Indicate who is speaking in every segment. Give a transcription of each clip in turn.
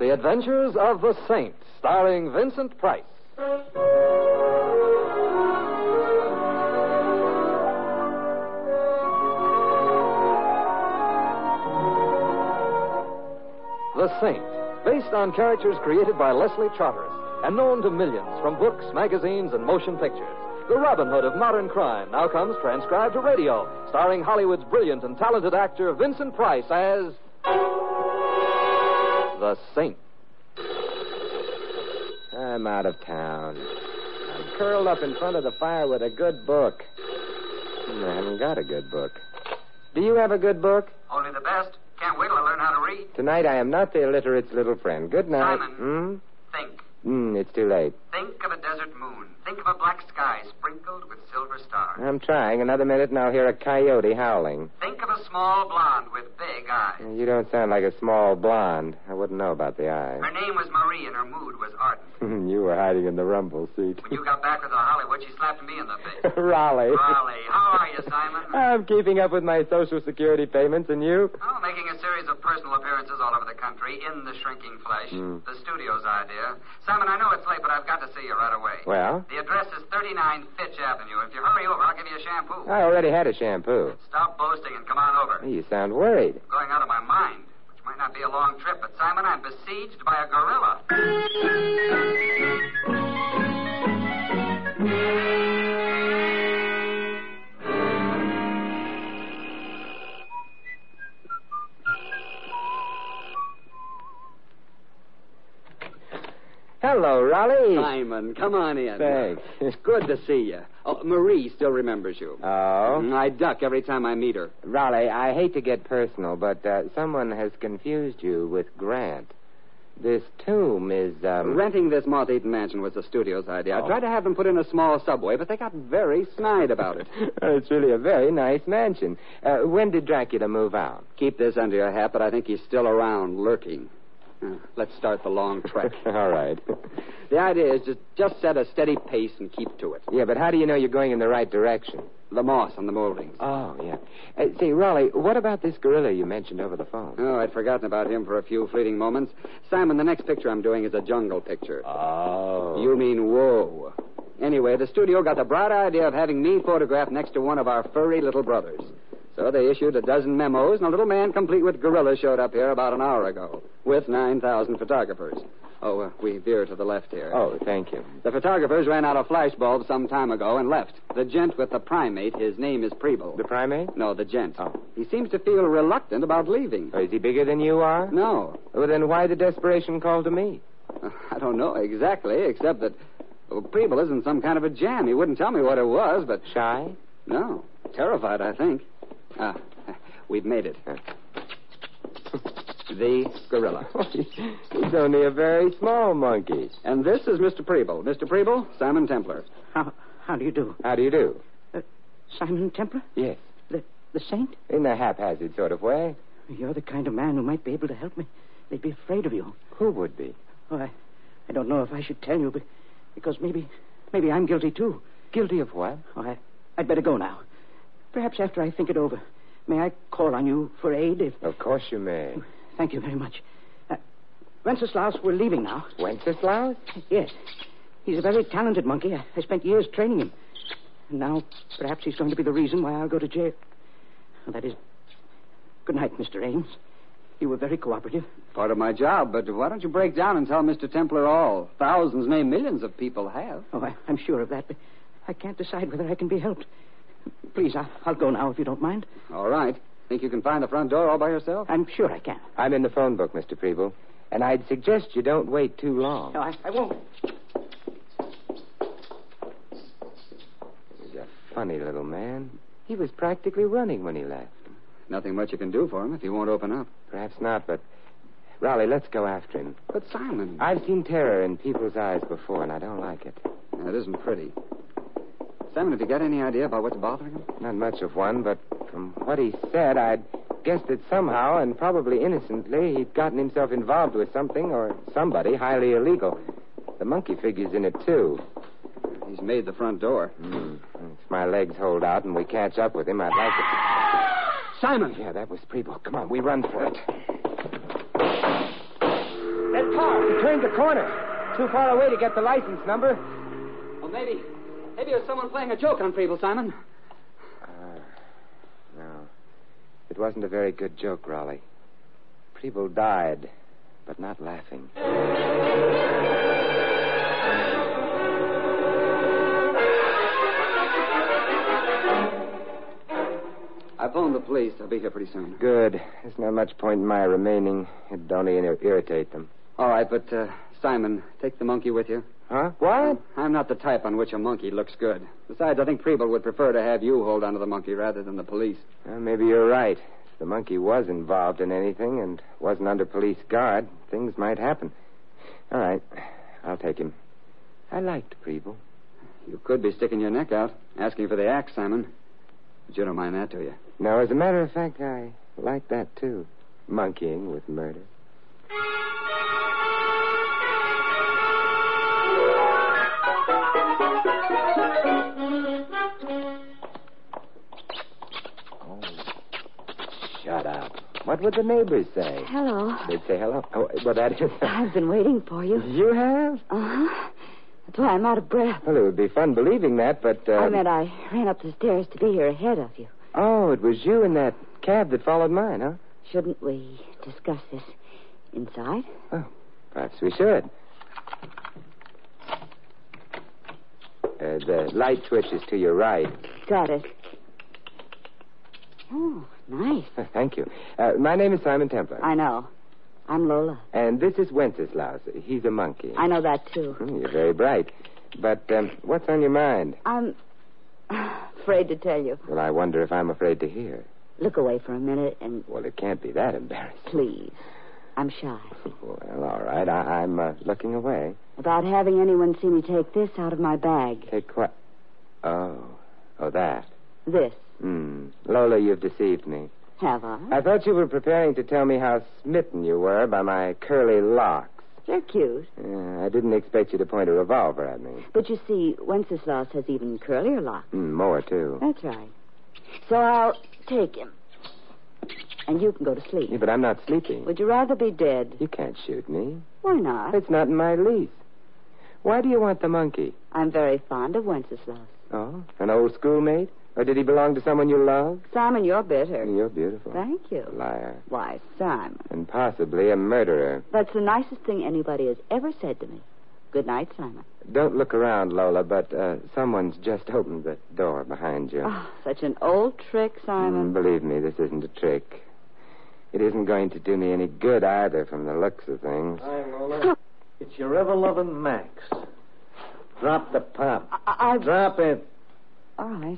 Speaker 1: The Adventures of the Saint, starring Vincent Price. The Saint, based on characters created by Leslie Charteris and known to millions from books, magazines, and motion pictures. The Robin Hood of modern crime now comes transcribed to radio, starring Hollywood's brilliant and talented actor Vincent Price as the Saint.
Speaker 2: I'm out of town. I'm curled up in front of the fire with a good book. I haven't got a good book. Do you have a good book?
Speaker 3: Only the best. Can't wait till I learn how to read.
Speaker 2: Tonight I am not the illiterate's little friend. Good night.
Speaker 3: Simon, think.
Speaker 2: It's too late.
Speaker 3: Think of a desert moon. Think of a black sky sprinkled with silver stars.
Speaker 2: I'm trying. Another minute and I'll hear a coyote howling.
Speaker 3: Think of a small blonde with big eyes.
Speaker 2: You don't sound like a small blonde. I wouldn't know about the eyes.
Speaker 3: Her name was Marie and her mood was ardent.
Speaker 2: You were hiding in the rumble seat.
Speaker 3: When you got back with the Hollywood, she slapped me in the face.
Speaker 2: Raleigh.
Speaker 3: Raleigh, how are you, Simon?
Speaker 2: I'm keeping up with my Social Security payments, and you?
Speaker 3: Oh, making a series of personal appearances all over the country in the shrinking flesh. The studio's idea. Simon, I know it's late, but I've got to see you right away.
Speaker 2: Well?
Speaker 3: The address is 39 Fitch Avenue. If you hurry over, I'll give you a shampoo.
Speaker 2: I already had a shampoo.
Speaker 3: Stop boasting and come on over.
Speaker 2: You sound worried.
Speaker 3: Going out of my mind, which might not be a long trip, but Simon, I'm besieged by a gorilla.
Speaker 2: Hello, Raleigh.
Speaker 4: Simon, come on in.
Speaker 2: Thanks.
Speaker 4: It's good to see you. Oh, Marie still remembers you.
Speaker 2: Oh?
Speaker 4: I duck every time I meet her.
Speaker 2: Raleigh, I hate to get personal, but someone has confused you with Grant. This tomb is,
Speaker 4: Renting this moth-eaten mansion was the studio's idea. I tried to have them put in a small subway, but they got very snide about it.
Speaker 2: It's really a very nice mansion. When did Dracula move out?
Speaker 4: Keep this under your hat, but I think he's still around, lurking. Let's start the long trek.
Speaker 2: All right.
Speaker 4: The idea is just set a steady pace and keep to it.
Speaker 2: Yeah, but how do you know you're going in the right direction?
Speaker 4: The moss on the moldings.
Speaker 2: Oh, yeah. Say, Raleigh, what about this gorilla you mentioned over the phone?
Speaker 4: Oh, I'd forgotten about him for a few fleeting moments. Simon, the next picture I'm doing is a jungle picture.
Speaker 2: Oh.
Speaker 4: You mean whoa. Anyway, the studio got the bright idea of having me photographed next to one of our furry little brothers. So they issued a dozen memos, and a little man complete with gorillas showed up here about an hour ago, with 9,000 photographers. Oh, we veer to the left here.
Speaker 2: Oh, thank you.
Speaker 4: The photographers ran out of flash bulbs some time ago and left. The gent with the primate, his name is Preble.
Speaker 2: The primate?
Speaker 4: No, the gent.
Speaker 2: Oh.
Speaker 4: He seems to feel reluctant about leaving.
Speaker 2: Oh, is he bigger than you are?
Speaker 4: No.
Speaker 2: Well, then why the desperation call to me?
Speaker 4: I don't know exactly, except that Preble is in some kind of a jam. He wouldn't tell me what it was, but...
Speaker 2: Shy?
Speaker 4: No. Terrified, I think. We've made it. The gorilla.
Speaker 2: He's only a very small monkey.
Speaker 4: And this is Mr. Preble. Mr. Preble, Simon Templar.
Speaker 5: How do you do?
Speaker 2: How do you do?
Speaker 5: Simon Templar?
Speaker 2: Yes.
Speaker 5: The saint?
Speaker 2: In a haphazard sort of way.
Speaker 5: You're the kind of man who might be able to help me. They'd be afraid of you.
Speaker 2: Who would be?
Speaker 5: Oh, I don't know if I should tell you, but because maybe I'm guilty, too.
Speaker 2: Guilty of what?
Speaker 5: Oh, I'd better go now. Perhaps after I think it over. May I call on you for aid if...
Speaker 2: Of course you may.
Speaker 5: Thank you very much. Wenceslaus, we're leaving now.
Speaker 2: Wenceslaus?
Speaker 5: Yes. He's a very talented monkey. I spent years training him. And now, perhaps he's going to be the reason why I'll go to jail. That is... Good night, Mr. Ames. You were very cooperative.
Speaker 4: Part of my job, but why don't you break down and tell Mr. Templar all? Thousands, nay, millions of people have.
Speaker 5: Oh, I'm sure of that, but I can't decide whether I can be helped. Please, I'll go now if you don't mind.
Speaker 4: All right. Think you can find the front door all by yourself?
Speaker 5: I'm sure I can.
Speaker 2: I'm in the phone book, Mr. Preble. And I'd suggest you don't wait too long.
Speaker 5: No, I won't.
Speaker 2: He's a funny little man. He was practically running when he left.
Speaker 4: Nothing much you can do for him if he won't open up.
Speaker 2: Perhaps not, but... Raleigh, let's go after him.
Speaker 4: But Simon...
Speaker 2: I've seen terror in people's eyes before, and I don't like it.
Speaker 4: It isn't pretty. Simon, have you got any idea about what's bothering him?
Speaker 2: Not much of one, but from what he said, I'd guess that somehow, and probably innocently, he'd gotten himself involved with something or somebody highly illegal. The monkey figure's in it, too.
Speaker 4: He's made the front door.
Speaker 2: If my legs hold out and we catch up with him, I'd like to...
Speaker 4: Simon!
Speaker 2: Yeah, that was Preble. Come on, we run for it.
Speaker 5: That car.
Speaker 2: He turned the corner. Too far away to get the license number.
Speaker 4: Well, maybe it was someone playing a joke on Preble, Simon.
Speaker 2: No. It wasn't a very good joke, Raleigh. Preble died, but not laughing.
Speaker 4: I phoned the police. I'll be here pretty soon.
Speaker 2: Good. There's not much point in my remaining. It'd only irritate them.
Speaker 4: All right, but, Simon, take the monkey with you.
Speaker 2: Huh? What?
Speaker 4: I'm not the type on which a monkey looks good. Besides, I think Preble would prefer to have you hold onto the monkey rather than the police.
Speaker 2: Well, maybe you're right. If the monkey was involved in anything and wasn't under police guard, things might happen. All right. I'll take him. I liked Preble.
Speaker 4: You could be sticking your neck out, asking for the axe, Simon. But you don't mind that, do you?
Speaker 2: No, as a matter of fact, I like that, too. Monkeying with murder. Shut up. What would the neighbors say?
Speaker 6: Hello.
Speaker 2: They'd say hello. Oh, well, that is...
Speaker 6: I've been waiting for you.
Speaker 2: You have?
Speaker 6: Uh-huh. That's why I'm out of breath.
Speaker 2: Well, it would be fun believing that, but...
Speaker 6: I meant I ran up the stairs to be here ahead of you.
Speaker 2: Oh, it was you in that cab that followed mine, huh?
Speaker 6: Shouldn't we discuss this inside?
Speaker 2: Oh, perhaps we should. The light switch is to your right.
Speaker 6: Got it. Oh, nice.
Speaker 2: Thank you. My name is Simon Templar.
Speaker 6: I know. I'm Lola.
Speaker 2: And this is Wenceslaus. He's a monkey.
Speaker 6: I know that, too.
Speaker 2: You're very bright. But what's on your mind?
Speaker 6: I'm afraid to tell you.
Speaker 2: Well, I wonder if I'm afraid to hear.
Speaker 6: Look away for a minute and...
Speaker 2: Well, it can't be that embarrassing.
Speaker 6: Please. I'm shy.
Speaker 2: Well, all right. I'm looking away.
Speaker 6: About having anyone see me take this out of my bag.
Speaker 2: Take what? Oh, that.
Speaker 6: This.
Speaker 2: Lola, you've deceived me.
Speaker 6: Have I?
Speaker 2: I thought you were preparing to tell me how smitten you were by my curly locks.
Speaker 6: They're cute.
Speaker 2: I didn't expect you to point a revolver at me.
Speaker 6: But you see, Wenceslaus has even curlier locks.
Speaker 2: More, too.
Speaker 6: That's right. So I'll take him. And you can go to sleep.
Speaker 2: Yeah, but I'm not sleeping.
Speaker 6: Would you rather be dead?
Speaker 2: You can't shoot me.
Speaker 6: Why not?
Speaker 2: It's not in my lease. Why do you want the monkey?
Speaker 6: I'm very fond of Wenceslaus.
Speaker 2: Oh, an old schoolmate? Or did he belong to someone you love?
Speaker 6: Simon, you're bitter.
Speaker 2: You're beautiful.
Speaker 6: Thank you.
Speaker 2: Liar.
Speaker 6: Why, Simon.
Speaker 2: And possibly a murderer.
Speaker 6: That's the nicest thing anybody has ever said to me. Good night, Simon.
Speaker 2: Don't look around, Lola, but someone's just opened the door behind you.
Speaker 6: Oh, such an old trick, Simon.
Speaker 2: Believe me, this isn't a trick. It isn't going to do me any good either from the looks of things.
Speaker 7: Hi, Lola. It's your ever-loving Max. Drop the pop. Drop it.
Speaker 6: All right.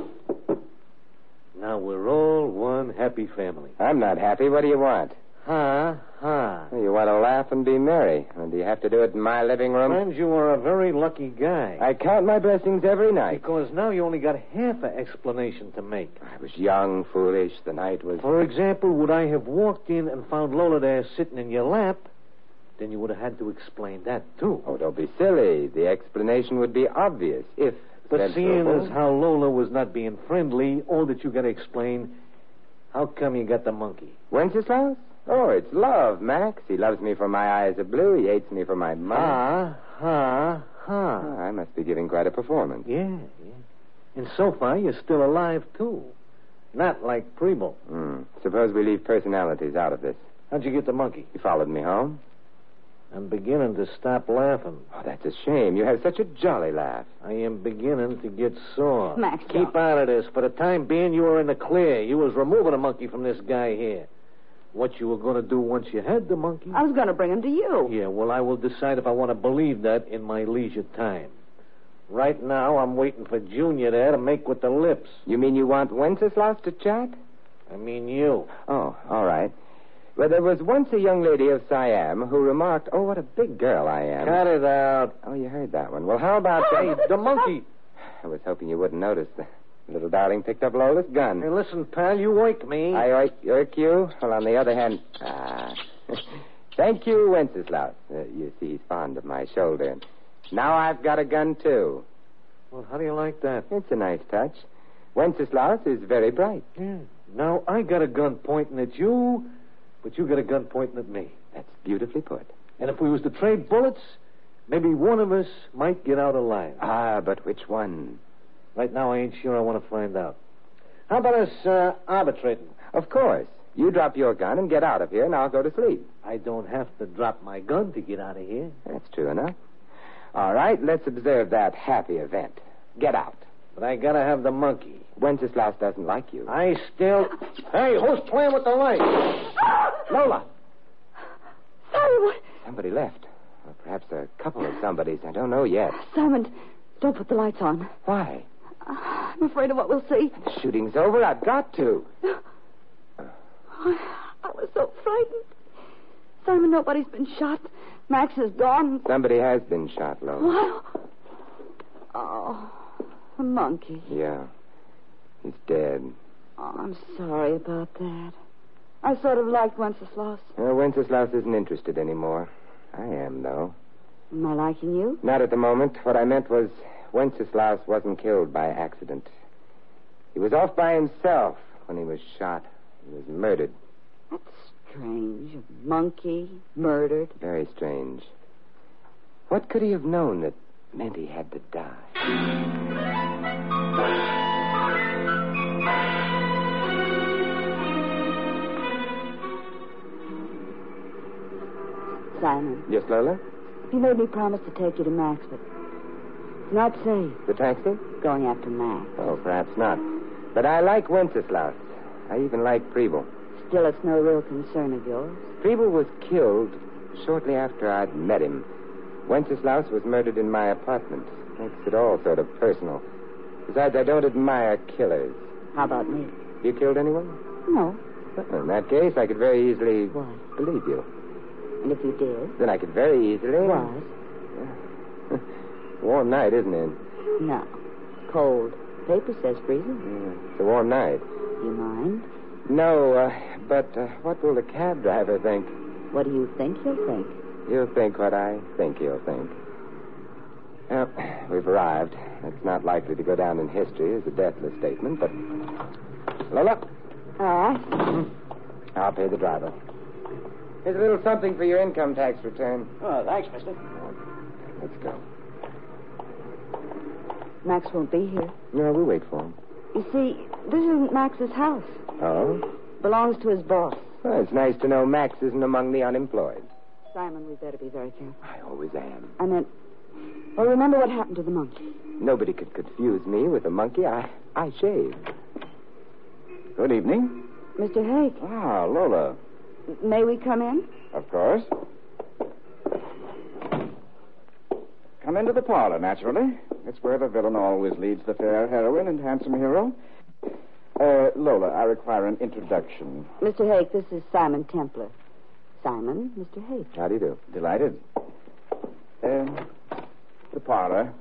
Speaker 7: Now we're all one happy family.
Speaker 2: I'm not happy. What do you want?
Speaker 7: Ha.
Speaker 2: You want to laugh and be merry. And do you have to do it in my living room?
Speaker 7: Friends, you are a very lucky guy.
Speaker 2: I count my blessings every night.
Speaker 7: Because now you only got half an explanation to make.
Speaker 2: I was young, foolish. The night was...
Speaker 7: For example, would I have walked in and found Lola there sitting in your lap, then you would have had to explain that, too.
Speaker 2: Oh, don't be silly. The explanation would be obvious if...
Speaker 7: But seeing as how Lola was not being friendly, all that you got to explain, how come you got the monkey?
Speaker 2: Wenceslaus? Oh, it's love, Max. He loves me for my eyes are blue. He hates me for my money.
Speaker 7: Ha.
Speaker 2: I must be giving quite a performance.
Speaker 7: Yeah. And so far, you're still alive, too. Not like Preble.
Speaker 2: Suppose we leave personalities out of this.
Speaker 7: How'd you get the monkey?
Speaker 2: He followed me home.
Speaker 7: I'm beginning to stop laughing.
Speaker 2: Oh, that's a shame. You have such a jolly laugh.
Speaker 7: I am beginning to get sore.
Speaker 6: Max,
Speaker 7: keep out of this. For the time being, you were in the clear. You was removing a monkey from this guy here. What you were going to do once you had the monkey?
Speaker 6: I was going to bring him to you.
Speaker 7: Yeah, well, I will decide if I want to believe that in my leisure time. Right now, I'm waiting for Junior there to make with the lips.
Speaker 2: You mean you want Wenceslaus to chat?
Speaker 7: I mean you.
Speaker 2: Oh, all right. Well, there was once a young lady of Siam who remarked, "Oh, what a big girl I am."
Speaker 7: Cut it out.
Speaker 2: Oh, you heard that one. Well, how about
Speaker 7: Hey, the monkey.
Speaker 2: I was hoping you wouldn't notice. The little darling picked up Lola's gun.
Speaker 7: Hey, listen, pal, you wake me.
Speaker 2: I irk you. Well, on the other hand... Thank you, Wenceslaus. You see, he's fond of my shoulder. Now I've got a gun, too.
Speaker 7: Well, how do you like that?
Speaker 2: It's a nice touch. Wenceslaus is very bright.
Speaker 7: Yeah. Now I got a gun pointing at you, but you got a gun pointing at me.
Speaker 2: That's beautifully put.
Speaker 7: And if we was to trade bullets, maybe one of us might get out alive.
Speaker 2: Ah, but which one?
Speaker 7: Right now, I ain't sure I want to find out. How about us arbitrating?
Speaker 2: Of course. You drop your gun and get out of here, and I'll go to sleep.
Speaker 7: I don't have to drop my gun to get out of here.
Speaker 2: That's true enough. All right, let's observe that happy event. Get out.
Speaker 7: But I gotta have the monkey.
Speaker 2: Wenceslaus doesn't like you.
Speaker 7: I still... Hey, who's playing with the light?
Speaker 2: Lola!
Speaker 6: Sorry, what?
Speaker 2: Somebody left. Or perhaps a couple of somebodies. I don't know yet.
Speaker 6: Simon, don't put the lights on.
Speaker 2: Why?
Speaker 6: I'm afraid of what we'll see.
Speaker 2: The shooting's over. I've got to.
Speaker 6: I was so frightened. Simon, nobody's been shot. Max is gone.
Speaker 2: Somebody has been shot, Lola.
Speaker 6: What? Oh, the monkey.
Speaker 2: Yeah. He's dead.
Speaker 6: Oh, I'm sorry about that. I sort of liked Wenceslaus.
Speaker 2: Wenceslaus isn't interested anymore. I am, though.
Speaker 6: Am I liking you?
Speaker 2: Not at the moment. What I meant was Wenceslaus wasn't killed by accident. He was off by himself when he was shot. He was murdered.
Speaker 6: That's strange. A monkey murdered.
Speaker 2: Very strange. What could he have known that meant he had to die?
Speaker 6: Simon,
Speaker 2: Yes, Lola?
Speaker 6: he made me promise to take you to Max, but it's not safe
Speaker 2: The taxi?
Speaker 6: going after Max.
Speaker 2: Oh, perhaps not. But I like Wenceslaus. I even like Preble.
Speaker 6: Still, it's no real concern of yours.
Speaker 2: Preble was killed shortly after I'd met him. Wenceslaus was murdered in my apartment. Makes it all sort of personal. Besides, I don't admire killers.
Speaker 6: How about me?
Speaker 2: You killed anyone?
Speaker 6: No.
Speaker 2: Well, in that case, I could very easily
Speaker 6: Why?
Speaker 2: believe you.
Speaker 6: And if you did?
Speaker 2: Then I could very easily...
Speaker 6: What?
Speaker 2: Warm night, isn't it?
Speaker 6: No. Cold. Paper says freezing.
Speaker 2: Yeah, it's a warm night.
Speaker 6: You mind?
Speaker 2: No, but what will the cab driver think?
Speaker 6: What do you think he'll think?
Speaker 2: He'll think what I think he'll think. Well, we've arrived. It's not likely to go down in history as a deathless statement, but... Lola,
Speaker 6: All right.
Speaker 2: I'll pay the driver. Here's a little something for your income tax return.
Speaker 5: Oh, thanks, mister.
Speaker 2: Let's go.
Speaker 6: Max won't be here.
Speaker 2: No, we'll wait for him.
Speaker 6: You see, this isn't Max's house.
Speaker 2: Oh?
Speaker 6: Belongs to his boss.
Speaker 2: Well, it's nice to know Max isn't among the unemployed.
Speaker 6: Simon, we better be very careful.
Speaker 2: I always am.
Speaker 6: I meant, well, remember what happened to the monkey.
Speaker 2: Nobody could confuse me with a monkey. I shave.
Speaker 8: Good evening.
Speaker 6: Mr. Hake,
Speaker 8: Ah, Lola.
Speaker 6: may we come in?
Speaker 8: Of course. Come into the parlor, naturally. It's where the villain always leads the fair heroine and handsome hero. Lola, I require an introduction.
Speaker 6: Mr. Hake, this is Simon Templar. Simon, Mr. Hake.
Speaker 2: How do you do?
Speaker 8: Delighted. The parlor.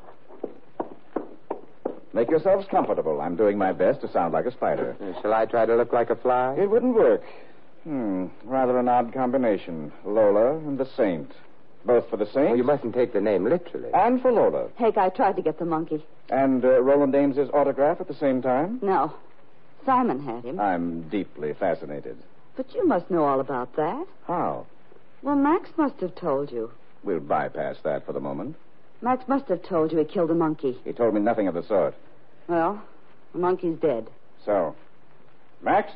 Speaker 8: Make yourselves comfortable. I'm doing my best to sound like a spider.
Speaker 2: Shall I try to look like a fly?
Speaker 8: It wouldn't work. Rather an odd combination. Lola and the Saint. Both for the Saint.
Speaker 2: Oh, you mustn't take the name literally.
Speaker 8: And for Lola.
Speaker 6: Hake, I tried to get the monkey.
Speaker 8: And Roland Ames's autograph at the same time?
Speaker 6: No. Simon had him.
Speaker 8: I'm deeply fascinated.
Speaker 6: But you must know all about that.
Speaker 8: How?
Speaker 6: Well, Max must have told you.
Speaker 8: We'll bypass that for the moment.
Speaker 6: Max must have told you he killed a monkey.
Speaker 8: He told me nothing of the sort.
Speaker 6: Well, the monkey's dead.
Speaker 8: So, Max?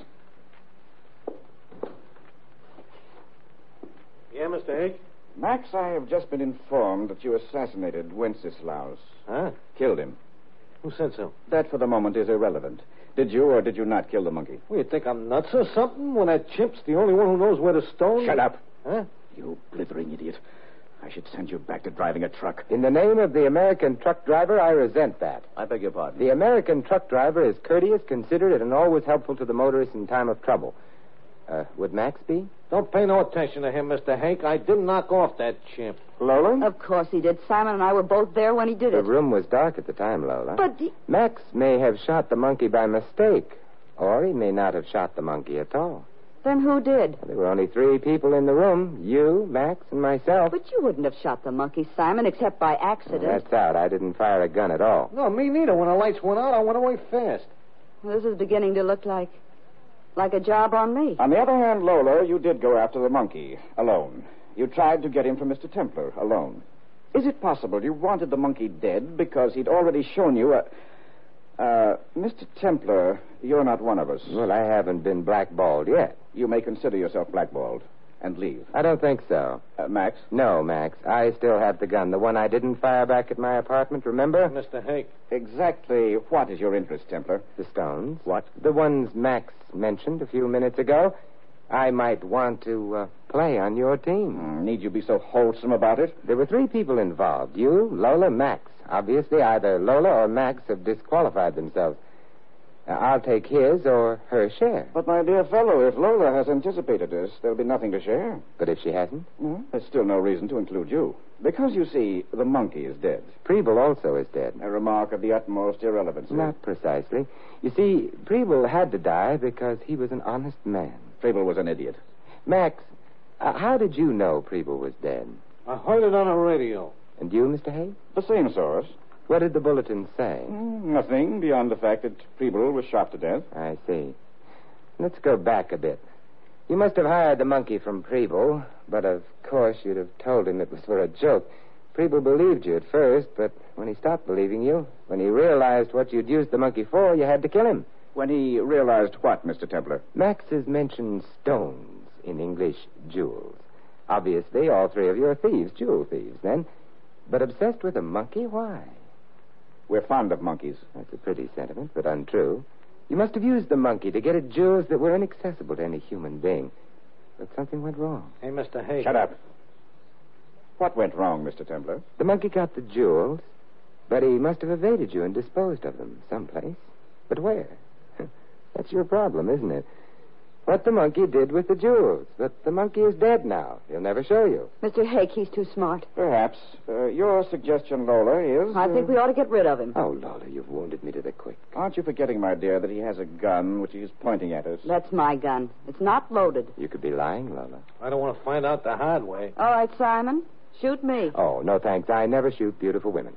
Speaker 7: Yeah, Mr. Hake?
Speaker 8: Max, I have just been informed that you assassinated Wenceslaus.
Speaker 7: Huh?
Speaker 8: Killed him.
Speaker 7: Who said so?
Speaker 8: That, for the moment, is irrelevant. Did you or did you not kill the monkey?
Speaker 7: Well, you think I'm nuts or something when that chimp's the only one who knows where to stone?
Speaker 8: Shut up.
Speaker 7: Huh?
Speaker 8: You blithering idiot. I should send you back to driving a truck.
Speaker 2: In the name of the American truck driver, I resent that.
Speaker 8: I beg your pardon.
Speaker 2: The American truck driver is courteous, considerate, and always helpful to the motorist in time of trouble. Would Max be?
Speaker 7: Don't pay no attention to him, Mr. Hank. I didn't knock off that chimp.
Speaker 8: Lola?
Speaker 6: Of course he did. Simon and I were both there when he did
Speaker 2: The
Speaker 6: it.
Speaker 2: room was dark at the time, Lola.
Speaker 6: But
Speaker 2: Max may have shot the monkey by mistake, or he may not have shot the monkey at all.
Speaker 6: then who did?
Speaker 2: There were only 3 people in the room. You, Max, and myself.
Speaker 6: But you wouldn't have shot the monkey, Simon, except by accident.
Speaker 2: That's out. I didn't fire a gun at all.
Speaker 7: No, me neither. When the lights went out, I went away fast.
Speaker 6: Well, this is beginning to look like a job on me.
Speaker 8: On the other hand, Lola, you did go after the monkey alone. You tried to get him from Mr. Templar alone. Is it possible you wanted the monkey dead because he'd already shown you a... Mr. Templar, you're not one of us.
Speaker 2: Well, I haven't been blackballed yet.
Speaker 8: You may consider yourself blackballed and leave.
Speaker 2: I don't think so.
Speaker 8: Max?
Speaker 2: No, Max. I still have the gun. The one I didn't fire back at my apartment, remember?
Speaker 7: Mr. Hake.
Speaker 8: Exactly what is your interest, Templar?
Speaker 2: The stones.
Speaker 8: What?
Speaker 2: The ones Max mentioned a few minutes ago. I might want to play on your team.
Speaker 8: Need you be so wholesome about it?
Speaker 2: There were 3 people involved. You, Lola, Max. Obviously, either Lola or Max have disqualified themselves. I'll take his or her share.
Speaker 8: But, my dear fellow, if Lola has anticipated this, there'll be nothing to share.
Speaker 2: But if she hasn't?
Speaker 8: There's still no reason to include you. Because, you see, the monkey is dead.
Speaker 2: Preble also is dead.
Speaker 8: A remark of the utmost irrelevancy.
Speaker 2: Not precisely. You see, Preble had to die because he was an honest man.
Speaker 8: Preble was an idiot.
Speaker 2: Max, how did you know Preble was dead?
Speaker 7: I heard it on the radio.
Speaker 2: And you, Mr. Hay?
Speaker 8: The same source.
Speaker 2: What did the bulletin say?
Speaker 8: Nothing beyond the fact that Preble was shot to death.
Speaker 2: I see. Let's go back a bit. You must have hired the monkey from Preble, but of course you'd have told him it was for a joke. Preble believed you at first, but when he stopped believing you, when he realized what you'd used the monkey for, you had to kill him.
Speaker 8: When he realized what, Mr. Templar?
Speaker 2: Max has mentioned stones, in English, jewels. Obviously, all 3 of you are thieves, jewel thieves, then. But obsessed with a monkey? Why?
Speaker 8: We're fond of monkeys.
Speaker 2: That's a pretty sentiment, but untrue. You must have used the monkey to get at jewels that were inaccessible to any human being. But something went wrong.
Speaker 7: Hey, Mr. Hake.
Speaker 8: Shut up. What went wrong, Mr. Templar?
Speaker 2: The monkey got the jewels, but he must have evaded you and disposed of them someplace. But where? That's your problem, isn't it? What the monkey did with the jewels. But the monkey is dead now. He'll never show you.
Speaker 6: Mr. Hake, he's too smart.
Speaker 8: Perhaps. Your suggestion, Lola, is...
Speaker 6: I think we ought to get rid of him.
Speaker 2: Oh, Lola, you've wounded me to the quick.
Speaker 8: Aren't you forgetting, my dear, that he has a gun which he's pointing at us?
Speaker 6: That's my gun. It's not loaded.
Speaker 2: You could be lying, Lola.
Speaker 7: I don't want to find out the hard way.
Speaker 6: All right, Simon. Shoot me.
Speaker 2: Oh, no thanks. I never shoot beautiful women.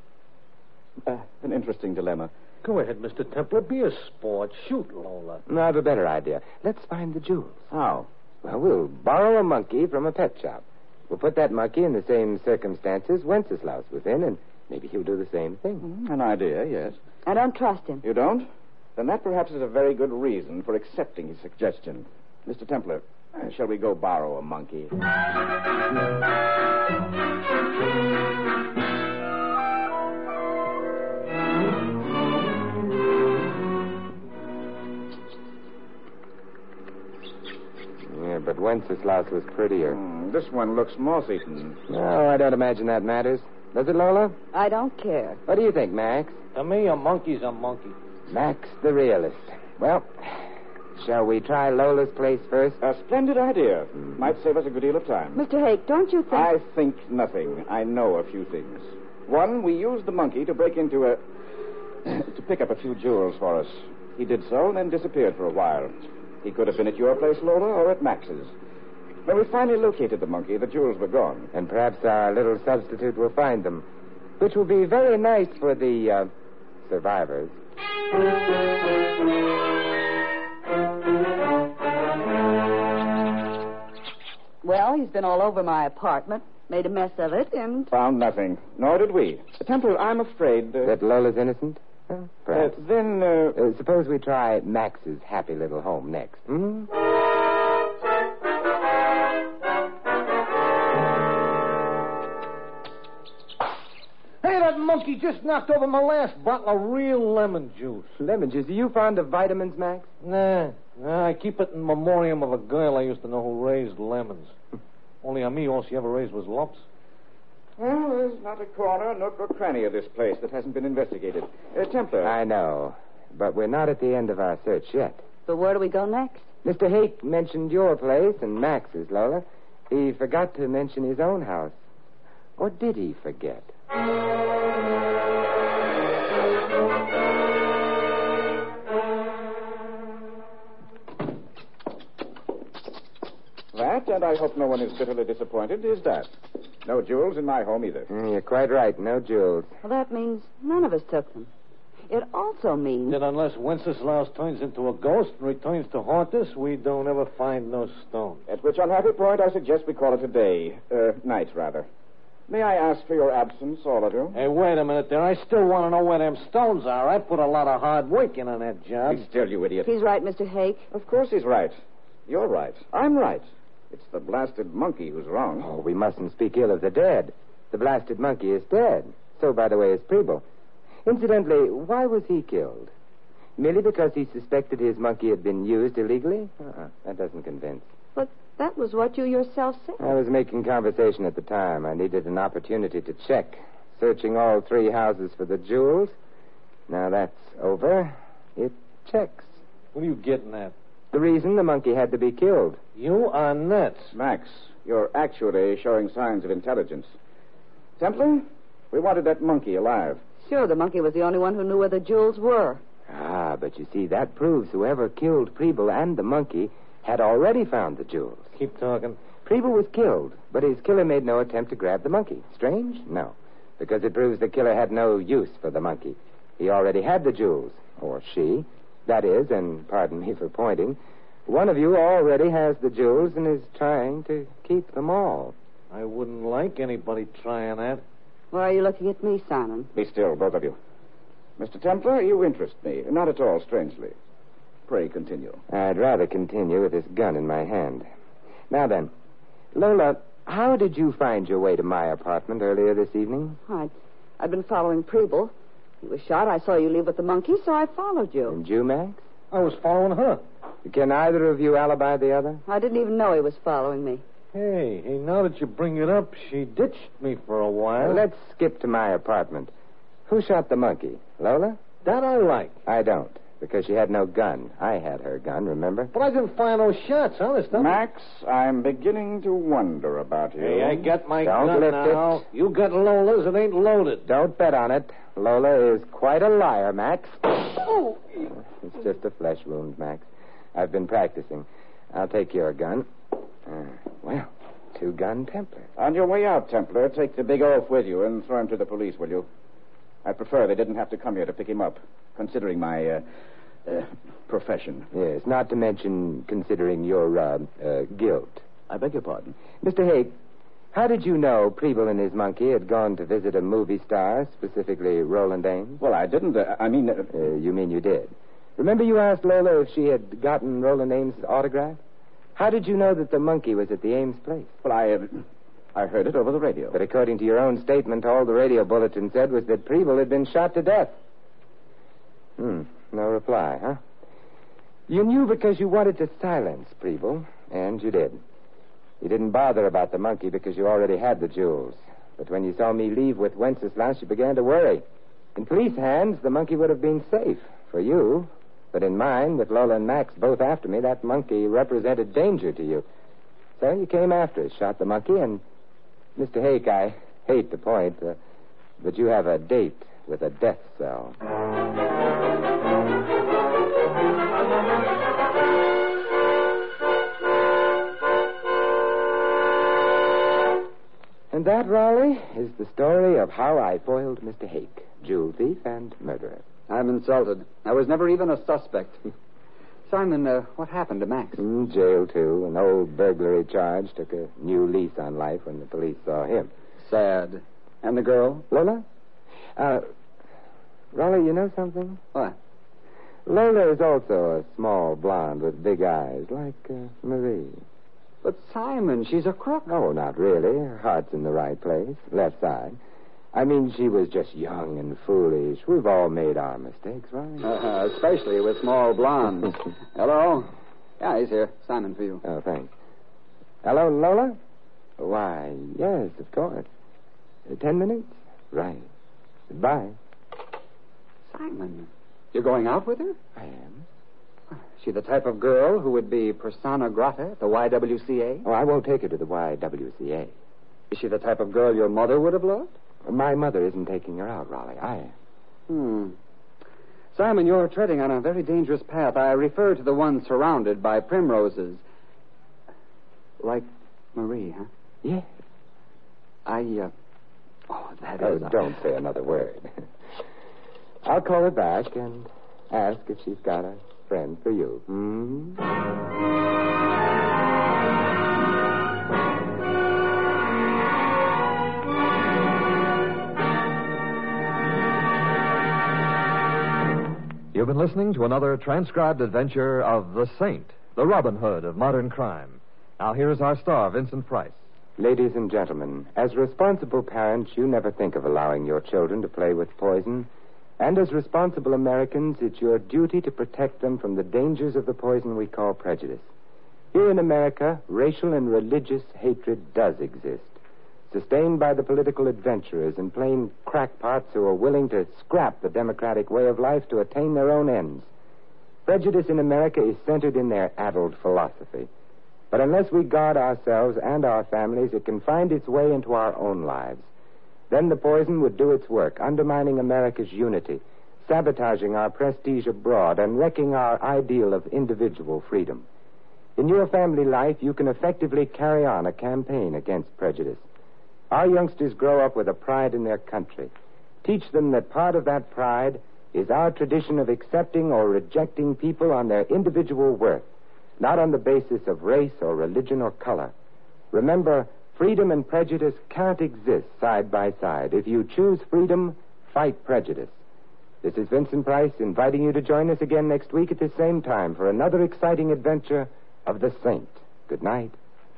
Speaker 8: An interesting dilemma.
Speaker 7: Go ahead, Mr. Templar. Be a sport. Shoot Lola.
Speaker 2: No, I have a better idea. Let's find the jewels.
Speaker 8: How?
Speaker 2: Well, we'll borrow a monkey from a pet shop. We'll put that monkey in the same circumstances Wenceslaus was in, and maybe he'll do the same thing.
Speaker 8: An idea, yes.
Speaker 6: I don't trust him.
Speaker 8: You don't? Then that perhaps is a very good reason for accepting his suggestion. Mr. Templar, shall we go borrow a monkey?
Speaker 2: Yeah, but Wenceslaus was prettier.
Speaker 8: This one looks moth-eaten.
Speaker 2: No, I don't imagine that matters. Does it, Lola?
Speaker 6: I don't care.
Speaker 2: What do you think, Max?
Speaker 7: To me, a monkey's a monkey.
Speaker 2: Max the realist. Well, shall we try Lola's place first?
Speaker 8: A splendid idea. Might save us a good deal of time.
Speaker 6: Mr. Hake, don't you think...
Speaker 8: I think nothing. I know a few things. One, we used the monkey to break into to pick up a few jewels for us. He did so and then disappeared for a while. He could have been at your place, Lola, or at Max's. When we finally located the monkey, the jewels were gone.
Speaker 2: And perhaps our little substitute will find them, which will be very nice for the survivors.
Speaker 6: Well, he's been all over my apartment, made a mess of it, and...
Speaker 8: Found nothing. Nor did we. Templar, I'm afraid...
Speaker 2: That Lola's innocent? Perhaps.
Speaker 8: Then,
Speaker 2: suppose we try Max's happy little home next.
Speaker 7: Hey, that monkey just knocked over my last bottle of real lemon juice.
Speaker 2: Lemon juice. Are you fond of vitamins, Max?
Speaker 7: Nah, I keep it in memoriam of a girl I used to know who raised lemons. Only on me, all she ever raised was lumps.
Speaker 8: well, there's not a corner, nook, or cranny of this place that hasn't been investigated. Templar.
Speaker 2: I know, but we're not at the end of our search yet.
Speaker 6: So where do we go next?
Speaker 2: Mr. Hake mentioned your place and Max's, Lola. He forgot to mention his own house. Or did he forget?
Speaker 8: That, and I hope no one is bitterly disappointed, is that. No jewels in my home either.
Speaker 2: You're quite right. No jewels.
Speaker 6: Well, that means none of us took them. It also means...
Speaker 7: That unless Wenceslaus turns into a ghost and returns to haunt us, we don't ever find no stone.
Speaker 8: At which unhappy point I suggest we call it a day. Night, rather. May I ask for your absence, all of you?
Speaker 7: Hey, wait a minute there. I still want to know where them stones are. I put a lot of hard work in on that job.
Speaker 8: Be still, you idiot.
Speaker 6: He's right, Mr. Hake.
Speaker 8: Of course he's right. You're right. I'm right. It's the blasted monkey who's wrong.
Speaker 2: Oh, we mustn't speak ill of the dead. The blasted monkey is dead. So, by the way, is Preble. Incidentally, why was he killed? Merely because he suspected his monkey had been used illegally? That doesn't convince.
Speaker 6: But that was what you yourself said.
Speaker 2: I was making conversation at the time. I needed an opportunity to check. Searching all 3 houses for the jewels. Now that's over. It checks.
Speaker 7: What are you getting at?
Speaker 2: The reason the monkey had to be killed.
Speaker 7: You are nuts.
Speaker 8: Max, you're actually showing signs of intelligence. Templar, we wanted that monkey alive.
Speaker 6: Sure, the monkey was the only one who knew where the jewels were.
Speaker 2: Ah, but you see, that proves whoever killed Preble and the monkey had already found the jewels.
Speaker 7: Keep talking.
Speaker 2: Preble was killed, but his killer made no attempt to grab the monkey. Strange? No. Because it proves the killer had no use for the monkey. He already had the jewels. Or she. That is, and pardon me for pointing, one of you already has the jewels and is trying to keep them all.
Speaker 7: I wouldn't like anybody trying that.
Speaker 6: Why are you looking at me, Simon?
Speaker 8: Be still, both of you. Mr. Templar, you interest me. Not at all strangely. Pray continue.
Speaker 2: I'd rather continue with this gun in my hand. Now then, Lola, how did you find your way to my apartment earlier this evening?
Speaker 6: I'd been following Preble. He was shot. I saw you leave with the monkey, so I followed you.
Speaker 2: And you, Max?
Speaker 7: I was following her.
Speaker 2: Can either of you alibi the other?
Speaker 6: I didn't even know he was following me.
Speaker 7: Hey, now that you bring it up, she ditched me for a while.
Speaker 2: Let's skip to my apartment. Who shot the monkey? Lola?
Speaker 7: That I like.
Speaker 2: I don't, because she had no gun. I had her gun, remember?
Speaker 7: But I didn't fire no shots, honest.
Speaker 8: Max, I'm beginning to wonder about you.
Speaker 7: Hey, I got my
Speaker 2: Don't
Speaker 7: gun
Speaker 2: lift
Speaker 7: now.
Speaker 2: it.
Speaker 7: You got Lola's. It ain't loaded.
Speaker 2: Don't bet on it. Lola is quite a liar, Max. Oh! It's just a flesh wound, Max. I've been practicing. I'll take your gun. Well, 2-gun Templar.
Speaker 8: On your way out, Templar, take the big oaf with you and throw him to the police, will you? I'd prefer they didn't have to come here to pick him up, considering my profession.
Speaker 2: Yes, not to mention considering your guilt.
Speaker 8: I beg your pardon.
Speaker 2: Mr. Hake, how did you know Preble and his monkey had gone to visit a movie star, specifically Roland Ames?
Speaker 8: Well, I didn't.
Speaker 2: You mean you did? Remember you asked Lola if she had gotten Roland Ames' autograph? How did you know that the monkey was at the Ames place?
Speaker 8: Well, I heard it over the radio.
Speaker 2: But according to your own statement, all the radio bulletin said was that Preble had been shot to death. No reply, huh? You knew because you wanted to silence Preble, and you did. You didn't bother about the monkey because you already had the jewels. But when you saw me leave with Wenceslas, you began to worry. In police hands, the monkey would have been safe for you. But in mine, with Lola and Max both after me, that monkey represented danger to you. So you came after us, shot the monkey, and... Mr. Hake, I hate to point, but you have a date with a death cell. And that, Raleigh, is the story of how I foiled Mr. Hake, jewel thief and murderer.
Speaker 4: I'm insulted. I was never even a suspect. Simon, what happened to Max?
Speaker 2: Jail, too. An old burglary charge took a new lease on life when the police saw him.
Speaker 4: Sad. And the girl?
Speaker 2: Lola? Raleigh, you know something?
Speaker 4: What?
Speaker 2: Lola is also a small blonde with big eyes, like Marie.
Speaker 4: But Simon, she's a crook.
Speaker 2: Oh, not really. Her heart's in the right place, left side. I mean, she was just young and foolish. We've all made our mistakes, right?
Speaker 4: Especially with small blondes. Hello? Yeah, he's here. Simon for you.
Speaker 2: Oh, thanks. Hello, Lola? Why, yes, of course. 10 minutes? Right. Goodbye.
Speaker 4: Simon, you're going out with her?
Speaker 2: I am.
Speaker 4: Is she the type of girl who would be persona grata at the YWCA?
Speaker 2: Oh, I won't take her to the YWCA.
Speaker 4: Is she the type of girl your mother would have loved?
Speaker 2: My mother isn't taking her out, Raleigh. I am.
Speaker 4: Simon, you're treading on a very dangerous path. I refer to the one surrounded by primroses. Like Marie, huh?
Speaker 2: Yes.
Speaker 4: That is...
Speaker 2: don't say another word. I'll call her back and ask if she's got a friend for you.
Speaker 1: You've been listening to another transcribed adventure of The Saint, the Robin Hood of modern crime. Now, here is our star, Vincent Price.
Speaker 2: Ladies and gentlemen, as responsible parents, you never think of allowing your children to play with poison. And as responsible Americans, it's your duty to protect them from the dangers of the poison we call prejudice. Here in America, racial and religious hatred does exist, sustained by the political adventurers and plain crackpots who are willing to scrap the democratic way of life to attain their own ends. Prejudice in America is centered in their addled philosophy. But unless we guard ourselves and our families, it can find its way into our own lives. Then the poison would do its work, undermining America's unity, sabotaging our prestige abroad, and wrecking our ideal of individual freedom. In your family life, you can effectively carry on a campaign against prejudice. Our youngsters grow up with a pride in their country. Teach them that part of that pride is our tradition of accepting or rejecting people on their individual worth, not on the basis of race or religion or color. Remember, freedom and prejudice can't exist side by side. If you choose freedom, fight prejudice. This is Vincent Price inviting you to join us again next week at the same time for another exciting adventure of The Saint. Good night.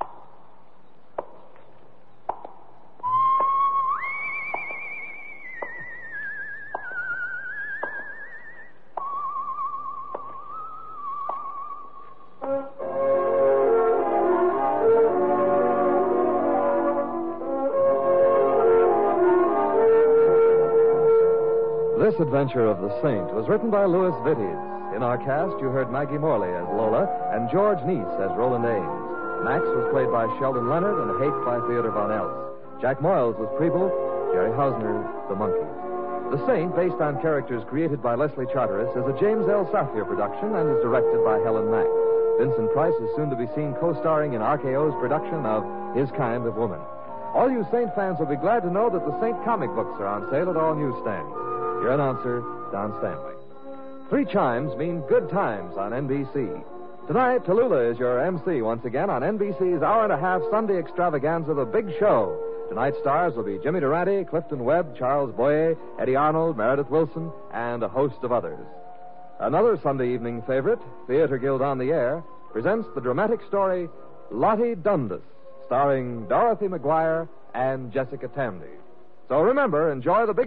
Speaker 1: This adventure of the Saint was written by Louis Vittes. In our cast, you heard Maggie Morley as Lola and George Neese as Roland Ames. Max was played by Sheldon Leonard and Haight by Theodore Von Eltz. Jack Moyles was Preble, Jerry Hausner, the monkey. The Saint, based on characters created by Leslie Charteris, is a James L. Safier production and is directed by Helen Mack. Vincent Price is soon to be seen co-starring in RKO's production of His Kind of Woman. All you Saint fans will be glad to know that the Saint comic books are on sale at all newsstands. Your announcer, Don Stanley. 3 chimes mean good times on NBC. Tonight, Tallulah is your MC once again on NBC's hour-and-a-half Sunday extravaganza, The Big Show. Tonight's stars will be Jimmy Durante, Clifton Webb, Charles Boyer, Eddie Arnold, Meredith Wilson, and a host of others. Another Sunday evening favorite, Theater Guild on the Air, presents the dramatic story Lottie Dundas, starring Dorothy McGuire and Jessica Tamby. So remember, enjoy The Big